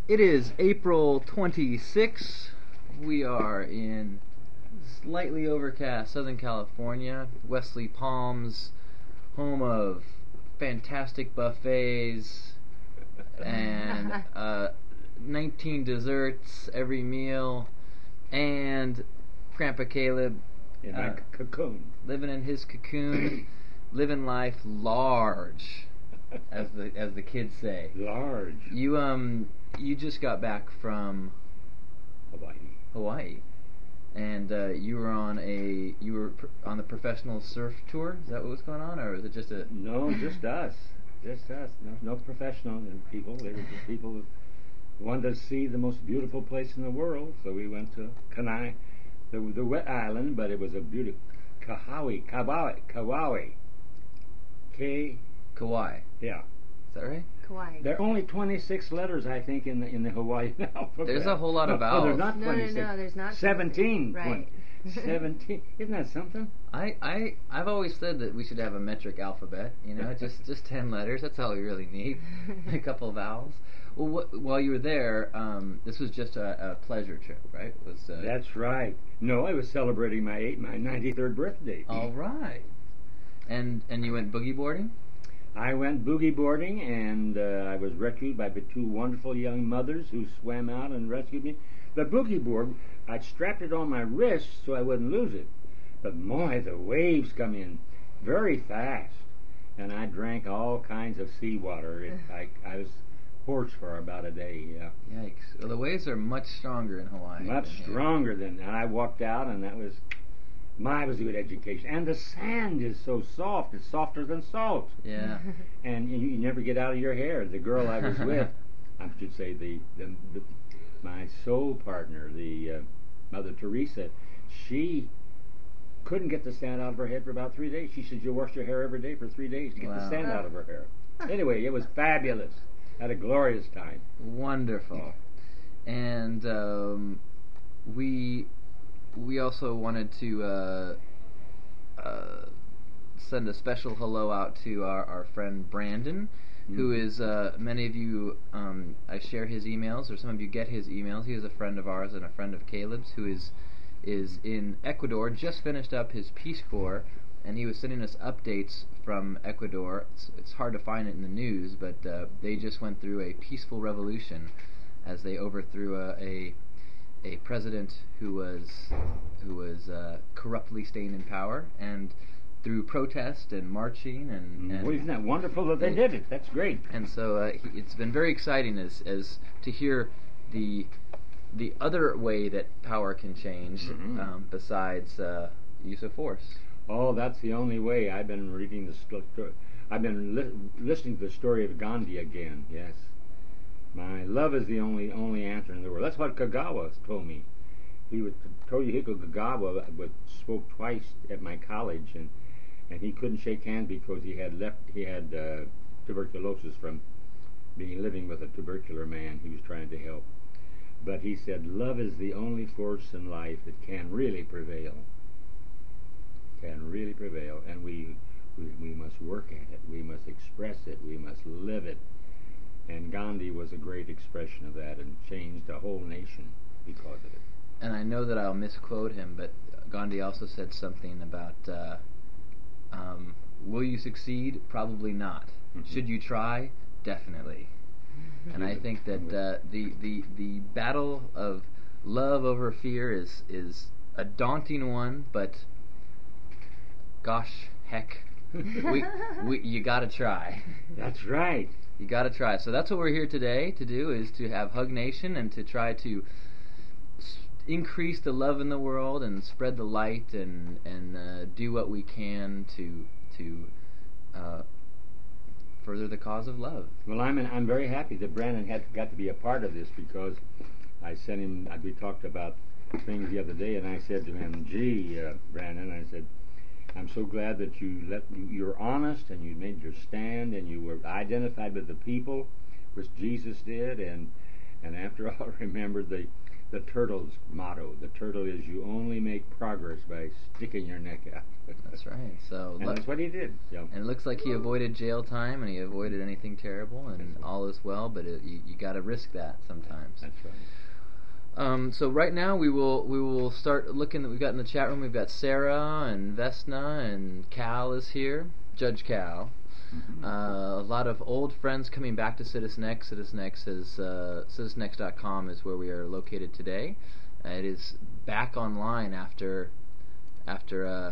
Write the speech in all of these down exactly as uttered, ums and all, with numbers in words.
It is April twenty-sixth. We are in slightly overcast Southern California, Wesley Palms, home of fantastic buffets and uh, nineteen desserts every meal, and Grandpa Caleb in my uh, cocoon, living in his cocoon, living life large, as the as the kids say. Large. You um you just got back from Hawaii. Hawaii, and uh, you were on a you were pr- on the professional surf tour. Is that what was going on, or was it just a? No, just us, just us. No, no professional people. They were just people who wanted to see the most beautiful place in the world. So we went to Kenai, the the wet island, but it was a beautiful Kauai, Kauai, Kauai, K. Kauai. Yeah. Is that right? Kauai. There are only twenty-six letters, I think, in the in the Hawaii alphabet. There's a whole lot of No, vowels. there's not No, no, twenty-six. no, there's not seventeen. Right. seventeen. Isn't that something? I, I I've always said that we should have a metric alphabet. You know, just just ten letters. That's all we really need. A couple of vowels. Well, what, while you were there, um, this was just a, a pleasure trip, right? It was. Uh, That's right. No, I was celebrating my eight, my ninety-third birthday. all right. And and you went boogie boarding? I went boogie boarding, and uh, I was rescued by the two wonderful young mothers who swam out and rescued me. The boogie board, I strapped it on my wrist so I wouldn't lose it. But boy, the waves come in very fast, and I drank all kinds of seawater. It, I, I was hoarse for about a day. Yeah, Yikes! Well, the waves are much stronger in Hawaii. much than here. stronger than. And I walked out, and that was my was a good education. And the sand is so soft; it's softer than salt. Yeah. And you, you never get out of your hair. The girl I was with, I should say the, the, the my soul partner, the uh, Mother Teresa, she couldn't get the sand out of her head for about three days. She said, "You wash your hair every day for three days to get Wow. the sand out of her hair." Anyway, it was fabulous. Had a glorious time. Wonderful. And um, we we also wanted to uh, uh, send a special hello out to our, our friend Brandon, who Mhm. is, uh, many of you, um, I share his emails, or some of you get his emails. He is a friend of ours and a friend of Caleb's, who is is in Ecuador, just finished up his Peace Corps, and he was sending us updates from Ecuador. It's, it's hard to find it in the news, but uh, they just went through a peaceful revolution as they overthrew a a, a president who was who was uh, corruptly staying in power, and through protest and marching and, and Well, isn't that wonderful that they did it? That's great. and so uh, he, it's been very exciting as as to hear the the other way that power can change, Mhm. um, besides uh, use of force. Oh, that's the only way. I've been reading the sto- sto- I've been li- listening to the story of Gandhi again. Yes, my love is the only only answer in the world. That's what Kagawa told me. He was Toyohiko Kagawa was, spoke twice at my college, and and he couldn't shake hands because he had left. He had uh, tuberculosis from being living with a tubercular man he was trying to help. But he said, "Love is the only force in life that can really prevail." Can really prevail, and we, we we must work at it. We must express it. We must live it. And Gandhi was a great expression of that, and changed a whole nation because of it. And I know that I'll misquote him, but Gandhi also said something about, uh, um, will you succeed? Probably not. Mhm. Should you try? Definitely. And I think that uh, the, the the battle of love over fear is is a daunting one, but gosh, heck, we, we you gotta try. That's right. You gotta try. So that's what we're here today to do, is to have Hug Nation and to try to s- increase the love in the world and spread the light and and uh, do what we can to to uh, further the cause of love. Well, I'm I'm very happy that Brandon had got to be a part of this, because I sent him. We talked about things the other day, and I said to him, "Gee, uh, Brandon," I said, "I'm so glad that you let you're honest and you made your stand and you were identified with the people, which Jesus did, and And after all, remember the the turtle's motto. The turtle is, you only make progress by sticking your neck out. That's right. So and look, that's what he did. Yeah. And it looks like he avoided jail time, and he avoided anything terrible, and That's all is well. But it, you, you got to risk that sometimes. That's right. Um, so right now we will we will start looking. We've got in the chat room. We've got Sarah and Vesna and Cal is here. Judge Cal. Mm-hmm. Uh, a lot of old friends coming back to Citizen X. Citizen X is uh, citizen x dot com is where we are located today. Uh, it is back online after after uh,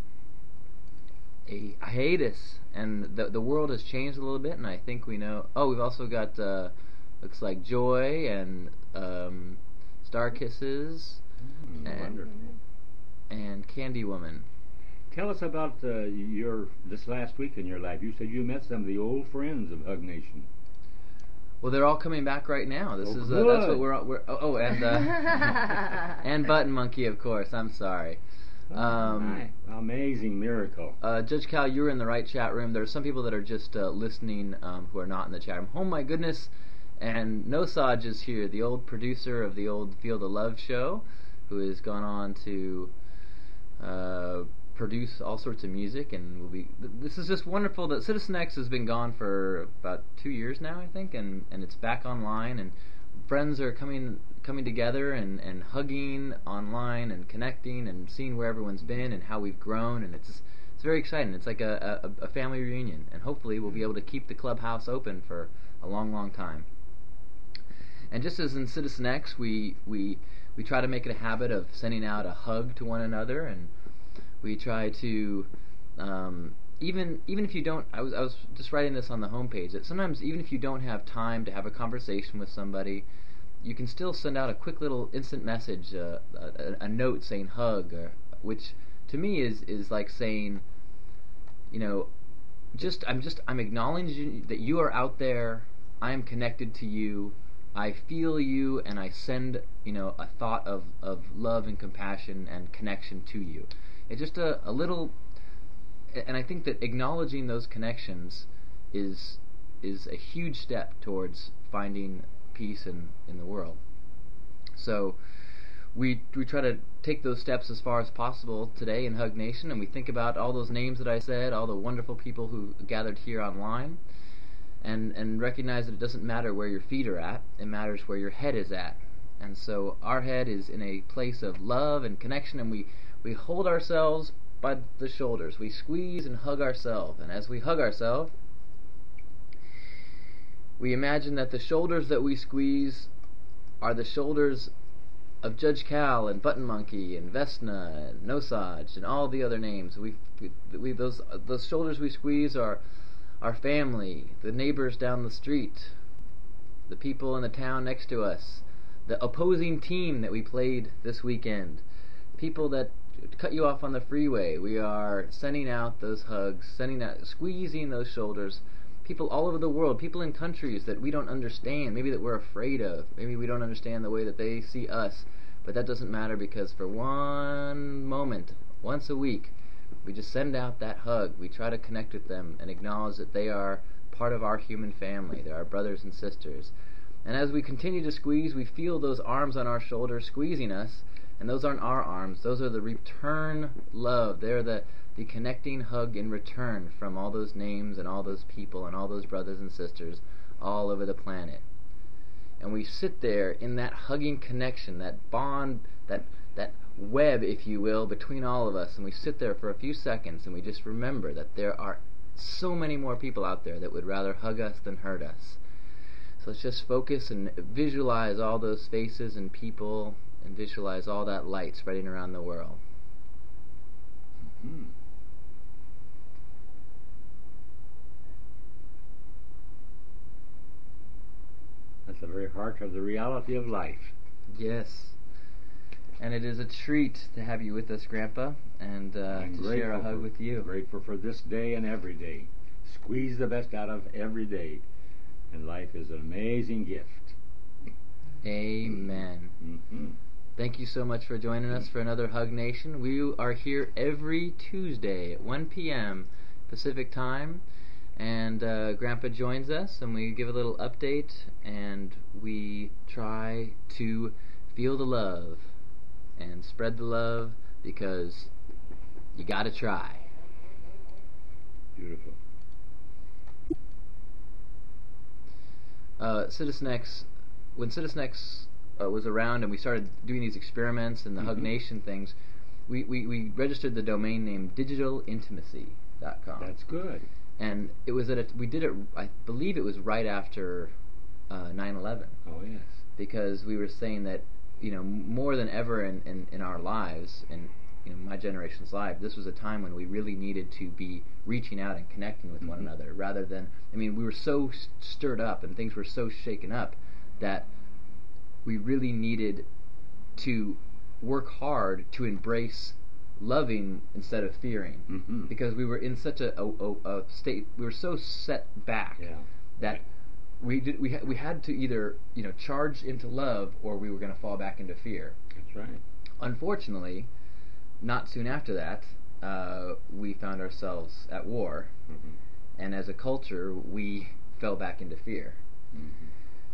a hiatus, and the the world has changed a little bit. And I think we know. Oh, we've also got uh, looks like Joy and um, Star Kisses Mm, and wonderful. and Candy Woman. Tell us about uh, your this last week in your life. You said you met some of the old friends of Hug Nation. Well, they're all coming back right now. This Oh, is uh, that's what good. we're we're oh, oh and uh, and Button Monkey, of course. I'm sorry. Um, My amazing miracle. uh, Judge Cal, you were in the right chat room. There are some people that are just uh, listening um, who are not in the chat room. Oh my goodness! And Nosaj is here, the old producer of the old Field of Love show, who has gone on to uh, produce all sorts of music, and will be. Th- this is just wonderful that Citizen X has been gone for about two years now, I think, and, and it's back online, and friends are coming coming together and, and hugging online and connecting and seeing where everyone's been and how we've grown, and it's it's very exciting. It's like a, a, a family reunion, and hopefully we'll be able to keep the clubhouse open for a long, long time. And just as in Citizen X, we we we try to make it a habit of sending out a hug to one another, and we try to um, even even if you don't. I was I was just writing this on the homepage that sometimes even if you don't have time to have a conversation with somebody, you can still send out a quick little instant message, uh, a, a note saying hug, or, which to me is is like saying, you know, just I'm just I'm acknowledging that you are out there. I am connected to you. I feel you, and I send, you know, a thought of, of love and compassion and connection to you. It's just a, a little, and I think that acknowledging those connections is is a huge step towards finding peace in, in the world. So we we try to take those steps as far as possible today in Hug Nation, and we think about all those names that I said, all the wonderful people who gathered here online. And, and recognize that it doesn't matter where your feet are at, it matters where your head is at. And so our head is in a place of love and connection, and we, we hold ourselves by the shoulders. We squeeze and hug ourselves, and as we hug ourselves, we imagine that the shoulders that we squeeze are the shoulders of Judge Cal and Button Monkey and Vesna and Nosaj and all the other names. We, we those those shoulders we squeeze are our family, the neighbors down the street, the people in the town next to us, the opposing team that we played this weekend, people that cut you off on the freeway. We are sending out those hugs, sending out, squeezing those shoulders. People all over the world, people in countries that we don't understand, maybe that we're afraid of, maybe we don't understand the way that they see us, but that doesn't matter, because for one moment, once a week, we just send out that hug. We try to connect with them and acknowledge that they are part of our human family. They're our brothers and sisters. And as we continue to squeeze, we feel those arms on our shoulders squeezing us, and those aren't our arms. Those are the return love. They're the, the connecting hug in return from all those names and all those people and all those brothers and sisters all over the planet. And we sit there in that hugging connection, that bond, that that web, if you will, between all of us, and we sit there for a few seconds and we just remember that there are so many more people out there that would rather hug us than hurt us. So let's just focus and visualize all those faces and people, and visualize all that light spreading around the world. Mm-hmm. That's the very heart of the reality of life. Yes. And it is a treat to have you with us, Grandpa, and uh, I'm to share a hug for, with you. Grateful for this day and every day. Squeeze the best out of every day. And life is an amazing gift. Amen. Mm-hmm. Thank you so much for joining us for another Hug Nation. We are here every Tuesday at one p.m. Pacific Time, And uh, Grandpa joins us, and we give a little update, and we try to feel the love and spread the love, because you gotta try. Beautiful. Uh, Citizen X, when Citizen X uh, was around and we started doing these experiments and the Mm-hmm. Hug Nation things, we, we, we registered the domain name digital intimacy dot com. That's good. And it was at a, we did it, I believe it was right after uh, nine eleven. Oh, yes. Because we were saying that, you know, more than ever in, in, in our lives, in you know, my generation's life, this was a time when we really needed to be reaching out and connecting with one Mhm. another, rather than, I mean, we were so s- stirred up and things were so shaken up that we really needed to work hard to embrace loving instead of fearing. Mm-hmm. Because we were in such a, a, a, a state, we were so set back Yeah. that we did we ha- we had to either, you know, charge into love, or we were going to fall back into fear. That's right. Unfortunately, not soon after that, uh, we found ourselves at war, Mm-hmm. and as a culture, we fell back into fear. Mm-hmm.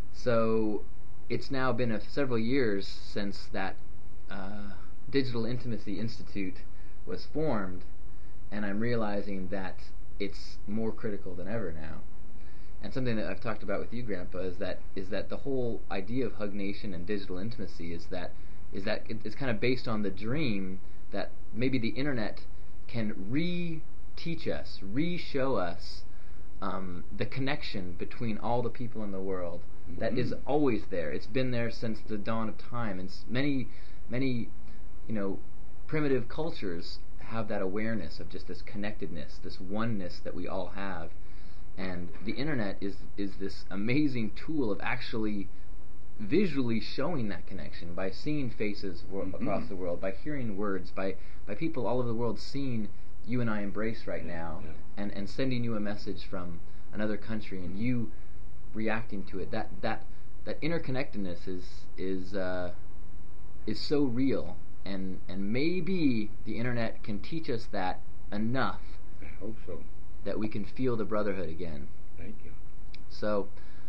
So it's now been a, several years since that uh, Digital Intimacy Institute was formed, and I'm realizing that it's more critical than ever now. And something that I've talked about with you, Grandpa, is that is that the whole idea of Hug Nation and digital intimacy is that is that it, it's kind of based on the dream that maybe the internet can re-teach us, re-show us um, the connection between all the people in the world that is Mhm. always there. It's been there since the dawn of time, and s- many, many, you know, primitive cultures have that awareness of just this connectedness, this oneness that we all have. And the internet is is this amazing tool of actually visually showing that connection by seeing faces wor- Mhm. across the world, by hearing words, by by people all over the world seeing you and I embrace right Yeah, now, yeah. and and sending you a message from another country, and you reacting to it. That that that interconnectedness is is uh, is so real, and and maybe the internet can teach us that enough I hope so. that we can feel the brotherhood again. Thank you. So,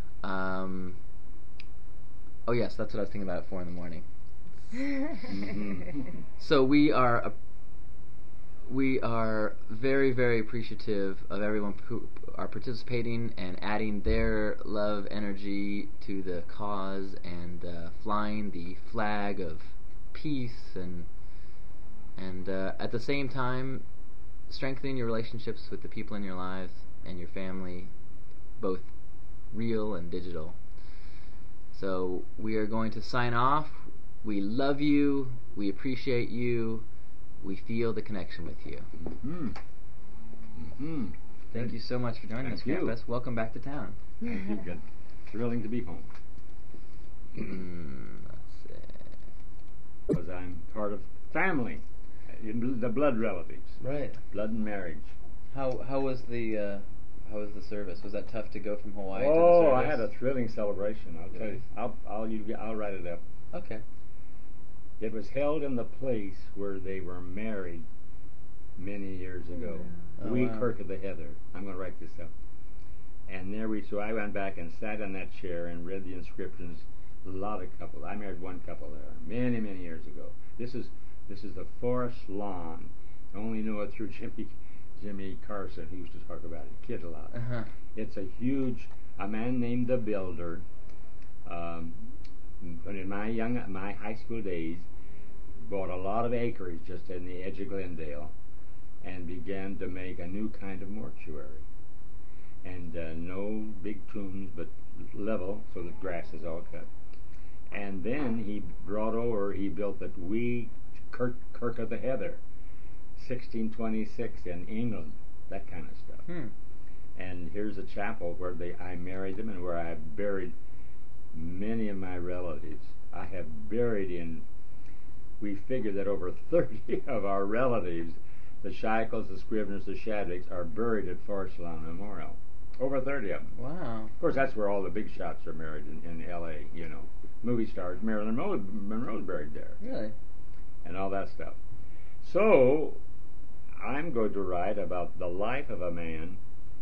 um, oh yes, that's what I was thinking about at four in the morning. Mhm. So we are uh, we are very, very appreciative of everyone who are participating and adding their love energy to the cause, and uh, flying the flag of peace, and and uh, at the same time strengthening your relationships with the people in your lives and your family, both real and digital. So we are going to sign off. We love you. We appreciate you. We feel the connection with you. Mhm. Mhm. Thank you so much for joining Thank us, you. Campus. Welcome back to town. Thank you. Good. Thrilling to be home Mm, let's see. because I'm part of family, in the blood relatives, Right. blood and marriage. How how was the uh, how was the service? Was that tough to go from Hawaii to the Oh, service? I had a thrilling celebration. I'll tell Really? you. I'll I'll you, I'll write it up. Okay. It was held in the place where they were married many years ago. Oh, Wee wow. Kirk of the Heather. I'm going to write this up. And there we, so I went back and sat in that chair and read the inscriptions. A lot of couples. I married one couple there many, many years ago. This is this is the Forest Lawn. I only know it through Jimmy Jimmy Carson, who used to talk about it, kid a lot. Uh-huh. It's a huge. A man named the Builder. Um, in my young, my high school days, bought a lot of acreage just in the edge of Glendale, and began to make a new kind of mortuary. And uh, no big tombs, but level, so the grass is all cut. And then he brought over, he built the wee Kirk, Kirk of the Heather, sixteen twenty-six in England, that kind of stuff. Hmm. And here's a chapel where they I married them, and where I have buried many of my relatives. I have buried in, we figure that over thirty of our relatives, the Sheichels, the Scribners, the Shadwicks, are buried at Forest Lawn Memorial. Over thirty of them. Wow. Of course, that's where all the big shots are married in, in L A, you know. Movie stars. Marilyn Monroe, Monroe's buried there. Really? And all that stuff. So, I'm going to write about the life of a man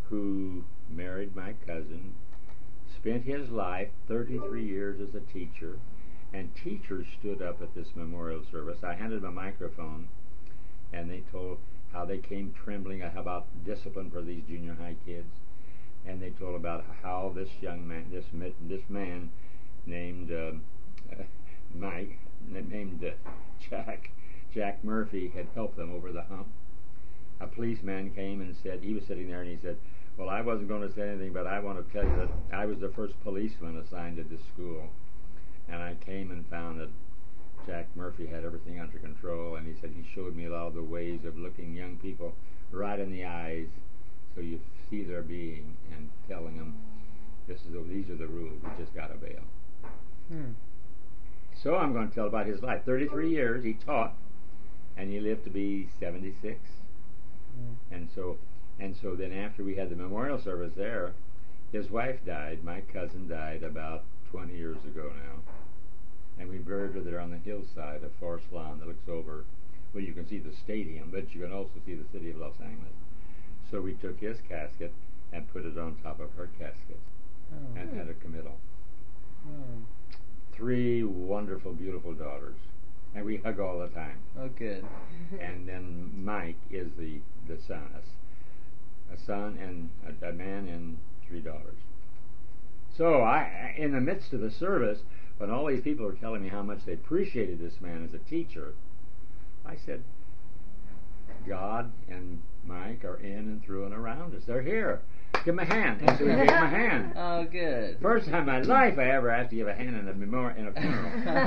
who married my cousin, spent his life, thirty-three years as a teacher, and teachers stood up at this memorial service. I handed them a microphone, and they told how they came trembling about discipline for these junior high kids, and they told about how this young man, this this man named uh, uh, Mike, named uh, Jack, Jack Murphy, had helped them over the hump. A policeman came and said, he was sitting there and he said, well, I wasn't going to say anything, but I want to tell you that I was the first policeman assigned to this school. And I came and found that Jack Murphy had everything under control, and he said he showed me a lot of the ways of looking young people right in the eyes so you see their being and telling them, this is the, these are the rules, you just got to bail. Hmm. So I'm going to tell about his life. thirty-three years he taught, and he lived to be seventy-six. Hmm. And so and so then after we had the memorial service there, his wife died. My cousin died about twenty years ago now. And we buried her there on the hillside of Forest Lawn that looks over, well, you can see the stadium, but you can also see the city of Los Angeles. So we took his casket and put it on top of her casket, oh, and had a committal. Oh. Three wonderful, beautiful daughters. And we hug all the time. Oh, good. And then Mike is the, the son, a, a son and a, a man and three daughters. So I, in the midst of the service, when all these people were telling me how much they appreciated this man as a teacher, I said, God and Mike are in and through and around us. They're here. Give them a hand. And so we gave them a hand. Oh, good. First time in my life I ever asked to give a hand in a memorial in a funeral.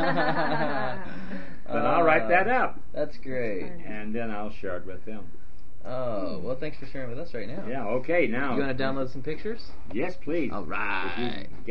But uh, I'll write that up. That's great. And then I'll share it with them. Oh, well, thanks for sharing with us right now. Yeah, okay, now. You want to download some pictures? Yes, please. All right.